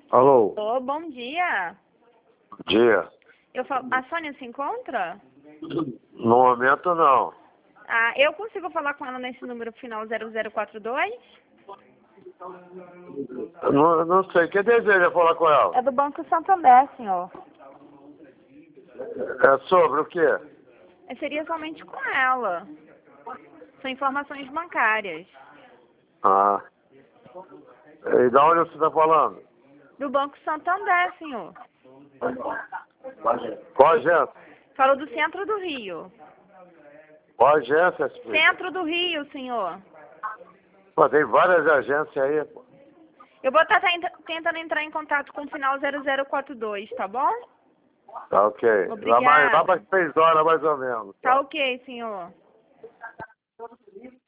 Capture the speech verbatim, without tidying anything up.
Alô, Ô, bom dia. dia. Eu falo, a Sônia se encontra? No momento não. Ah, eu consigo falar com ela nesse número final zero zero quatro dois? Não, não sei. Quem deseja falar com ela? É do Banco Santander, senhor. É sobre o quê? É, seria somente com ela. São informações bancárias. Ah. E da onde você está falando? Do Banco Santander, senhor. Qual agência? Falo do centro do Rio. Qual agência, filho? Centro do Rio, senhor. Pô, tem várias agências aí, pô. Eu vou estar tentando entrar em contato com o final zero zero quatro dois, tá bom? Tá ok. Lá, mais, lá Obrigada. para seis horas mais ou menos. Tá ok, senhor.